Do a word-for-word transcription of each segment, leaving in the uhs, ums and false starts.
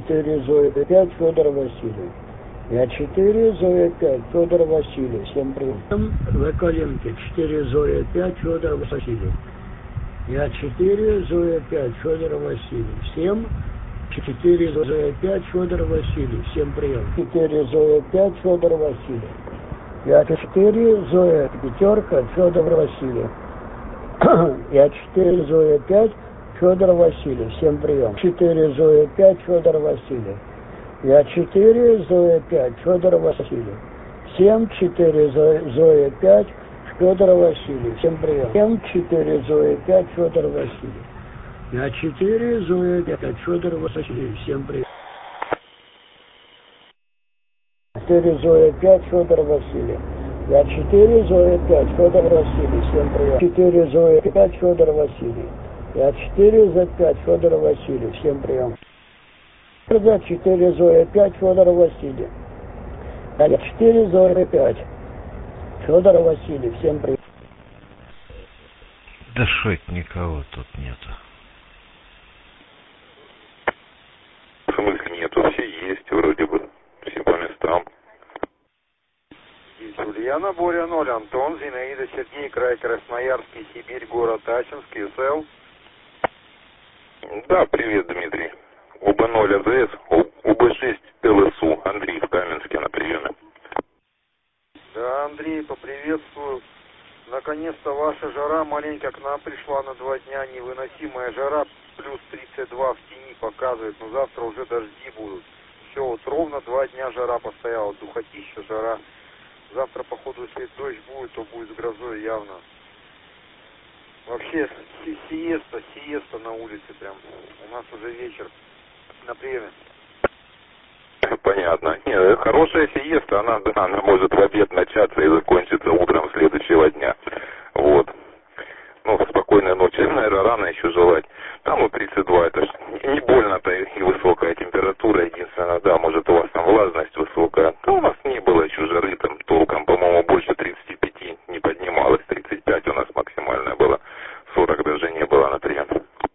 четыре, Зоя пять, Федор Васильев. Я четыре, Зоя пять, Федор Васильев. Всем привет. В коленке четыре, Зоя пять, Федор Васильев. Я четыре, Зоя пять, Федор Васильев. Всем четыре, Зоя пять, Федор Васильев. Всем прием. четыре, Зоя пять, Федор Васильев. Я четыре, Зоя пятерка, Федор Васильев. Я четыре, Зоя пять, Федор Васильев. Всем прием. четыре, Зоя пять, Федор Васильев. Я четыре, Зоя пять, Федор Васильев. семь, четыре, Зоя пять, Федор Васильев. Всем прием. семь, четыре, Зоя пять, Федор Васильев. Я четыре, Зоя пять, Федор Васильев. Всем прием. четыре, Зоя пять, Федор Васильев. Я четыре, Зоя пять, Федор Васильев. Всем прием. четыре, Зоя пять, Федор Васильев. Я четыре, за пять, Федор Васильев. Всем прием. Я четыре, Зоя пять, Федор Васильев. Я четыре, Зоя пять, Федор Васильев. Всем прием. Да шо это никого тут нету. В смысле нету? Все есть вроде бы. Все по местам. Ульяна, Боря, ноль, Антон, Зинаида, Сергей, край Красноярский, Сибирь, город Ачинск, СЛ. Да, привет, Дмитрий. Оба ноль АЗС, оба шесть ЛСУ. Андрей в Каменске на приеме. Да, Андрей, поприветствую. Наконец-то ваша жара маленько к нам пришла на два дня. Невыносимая жара, плюс тридцать два в тени показывает. Но завтра уже дожди будут. Все, вот ровно два дня жара постояла. Духотища, жара. Завтра, походу, если дождь будет, то будет с грозой явно. Вообще, си сиеста, сиеста на улице прям. У нас уже вечер на приеме. Понятно. Нет, хорошая сиеста, она, да, она может в обед начаться и закончиться утром следующего дня. Вот. Ну, спокойной ночи. Наверное, рано еще желать. Там вот тридцать два, это ж не больно-то и высокая температура. Единственное, да, может у вас там влажность высокая. Да у нас не было еще жары там толком, по-моему, больше тридцати пяти не поднималось. тридцать пять у нас максимальная была. сорок даже не было на прием.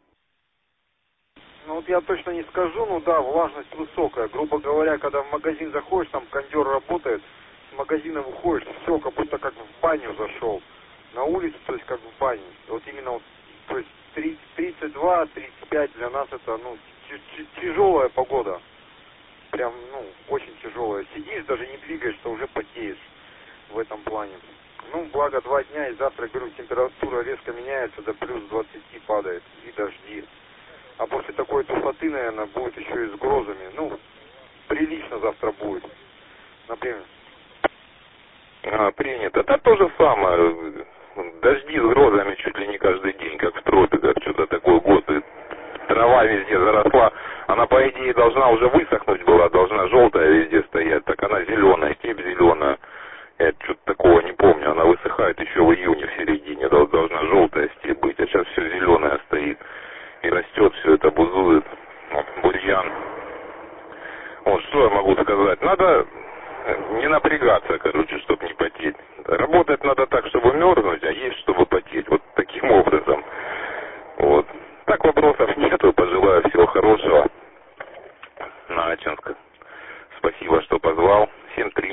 Ну вот я точно не скажу, ну да, влажность высокая. Грубо говоря, когда в магазин заходишь, там кондер работает, с магазина выходишь, все как будто как в баню зашел. На улице, то есть как в бане. Вот именно вот, то есть тридцать два тридцать пять для нас это, ну, тяжелая погода. Прям, ну, очень тяжелая. Сидишь, даже не двигаешься, уже потеешь в этом плане. Ну, благо два дня, и завтра, говорю, температура резко меняется, до плюс двадцати падает, и дожди. А после такой духоты, наверное, будет еще и с грозами. Ну, прилично завтра будет. Например. А, принято. Да то же самое. Дожди с грозами чуть ли не каждый день, как в тропиках. Что-то такой год. И трава везде заросла. Она, по идее, должна уже высохнуть была. Должна желтая везде стоять. Так она зеленая, степь зеленая. Я что-то такого не помню. Она высыхает еще в июне, в середине. Должна желтая степь быть. А сейчас все зеленая стоит. И растет все это, бузует. Вот, бурьян. Вот, что я могу сказать? Надо не напрягаться, короче, чтобы не потеть. Работать надо так, чтобы мерзнуть, а есть, чтобы потеть. Вот таким образом. Вот. Так вопросов нету. Пожелаю всего хорошего. На Ачинск. Спасибо, что позвал. семь три.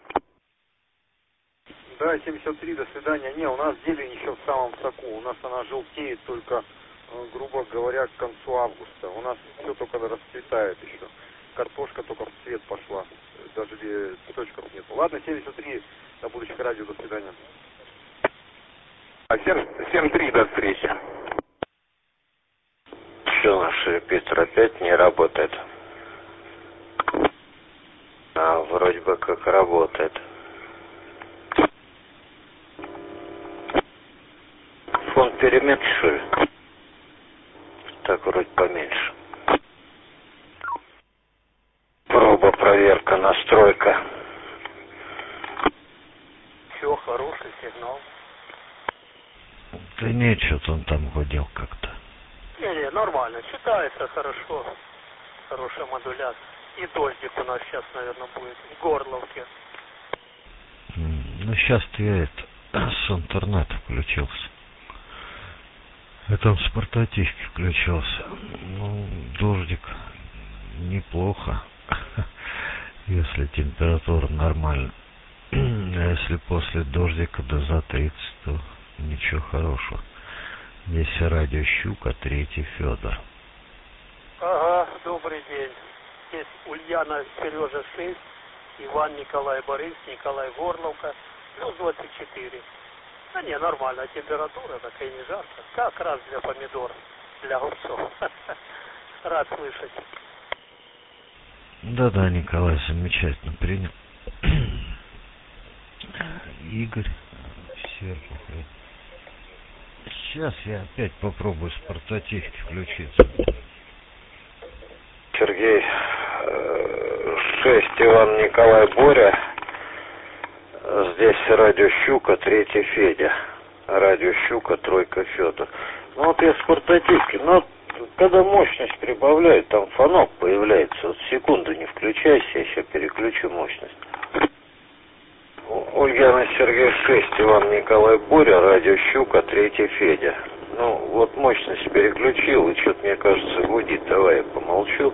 Да, семьдесят три, до свидания. Не, у нас зелень еще в самом соку. У нас она желтеет только, грубо говоря, к концу августа. У нас все только расцветает еще. Картошка только в цвет пошла. Даже цветочков нет. Ладно, семьдесят три, до будущих радио, до свидания. А семь три, до встречи. Все, наш репетитор опять не работает. А, вроде бы как работает. Фон перемен, что ли? Так, вроде поменьше. Проба, проверка, настройка. Все, хороший сигнал. Да нет, что-то он там гудел как-то. Не-не, нормально, читается хорошо. Хорошая модуляция. И дождик у нас сейчас, наверное, будет в Горловке. Ну, сейчас-то я это, с интернета включился. Это он с портативки включался. Ну, дождик неплохо, если температура нормальная. А если после дождика до за тридцать, то ничего хорошего. Здесь радио Щука, третий Федор. Ага, добрый день. Здесь Ульяна, Сережа шесть, Иван, Николай, Борис, Николай, Горловка, плюс двадцать четыре. Да не, нормальная температура, такая не жарко. Как раз для помидор, для огурцов. Рад слышать. Да-да, Николай замечательно принял. Игорь, Серпух. Сейчас я опять попробую с портативки включиться. Сергей, шесть, Иван, Николай, Боря. Здесь радио Щука, третий Федя. Радио Щука, тройка Федор. Ну вот я с портативки, но когда мощность прибавляют, там фонок появляется. Вот секунду не включайся, я сейчас переключу мощность. Ульяна, Сергей, шесть, Иван, Николай, Боря, радио Щука, третий Федя. Ну, вот мощность переключил, и что-то, мне кажется, гудит. Давай я помолчу.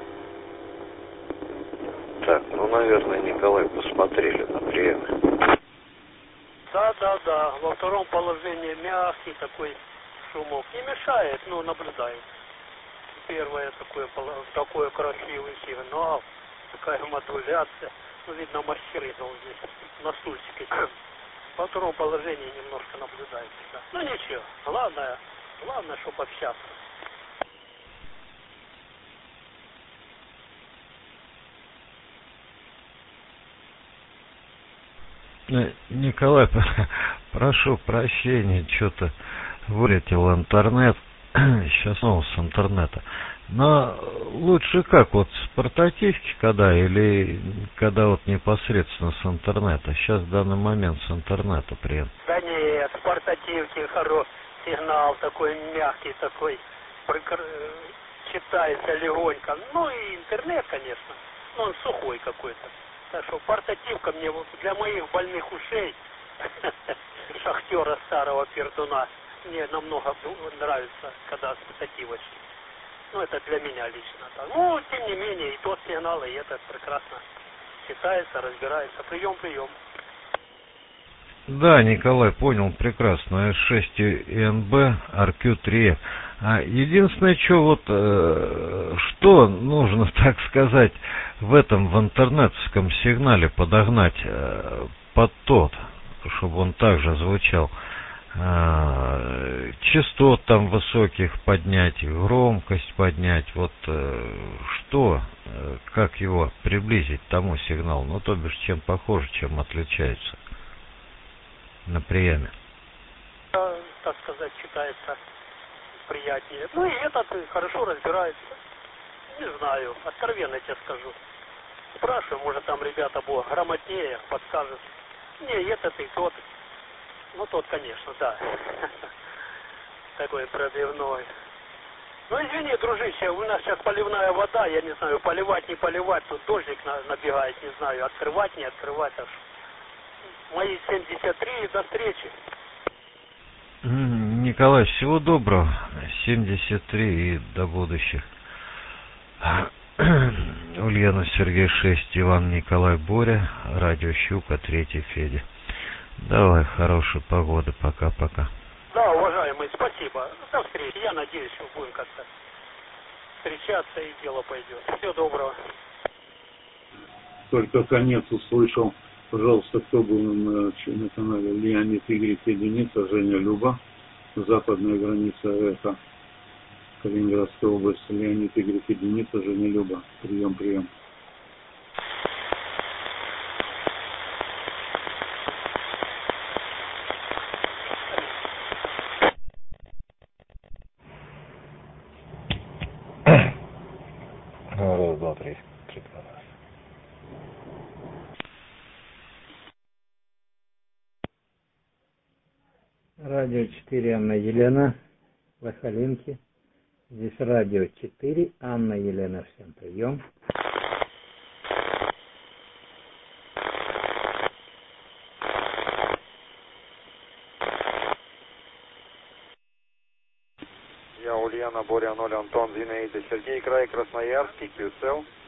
Так, ну, наверное, Николай, посмотрели на приеме. Да, да, да. Во втором положении мягкий такой шумок. Не мешает, но наблюдает. Первое такое, такое красивый сигнал, такая модуляция. Ну, видно, мастеризал здесь на стульчике. Во втором положении немножко наблюдается. Да. Ну, ничего. Главное, главное, чтобы общаться. Николай, прошу прощения, что-то вылетел интернет. Сейчас снова с интернета. Но лучше как, вот с портативки когда или когда вот непосредственно с интернета? Сейчас в данный момент с интернета прием. Да нет, с портативки хороший сигнал такой мягкий, такой прикр... читается легонько. Ну и интернет, конечно, но он сухой какой-то. Так что портативка мне для моих больных ушей, шахтера старого пердуна, мне намного нравится, когда с портативочки. Ну, это для меня лично. Так. Ну, тем не менее, и тот сигнал, и этот прекрасно читается, разбирается. Прием, прием. Да, Николай, понял прекрасно. эс шесть эн бэ, ар кью три. А единственное, что вот, э, что нужно, так сказать, в этом, в интернетском сигнале подогнать э, под тот, чтобы он также звучал. Э, частот там высоких поднять, громкость поднять, вот э, что, э, как его приблизить к тому сигналу, ну, то бишь, чем похоже, чем отличается на приеме. Так сказать, читается приятнее. Ну и этот хорошо разбирается. Не знаю, откровенно тебе скажу. Спрашиваю, может там ребята будут грамотнее, подскажут. Не, этот и тот. Ну тот, конечно, да. Такой пробивной. Ну извини, дружище, у нас сейчас поливная вода, я не знаю, поливать, не поливать, тут дождик набегает, не знаю, открывать, не открывать. Аж. Мои семьдесят три, до встречи. Николай, всего доброго. семьдесят три и до будущих. Ульяна, Сергей шесть, Иван, Николай, Боря, радио Щука, третий Федя. Давай, хорошей погоды, пока-пока. Да, уважаемый, спасибо. До встречи. Я надеюсь, что будем как-то встречаться и дело пойдет. Всего доброго. Только конец услышал. Пожалуйста, кто был на, на канале Леонид Игорь Единица, Женя Люба, западная граница Эхо, Калининградская область, Леонид Игорь Единица, Женя Люба. Прием, прием. Раз, два, три. Радио четыре, Анна Елена, Лохолинки. Здесь радио четыре, Анна Елена, всем прием. Я Ульяна, на Боря ноль, Антон, Зинаида, Сергей, край Красноярский, Кью Эс Эл.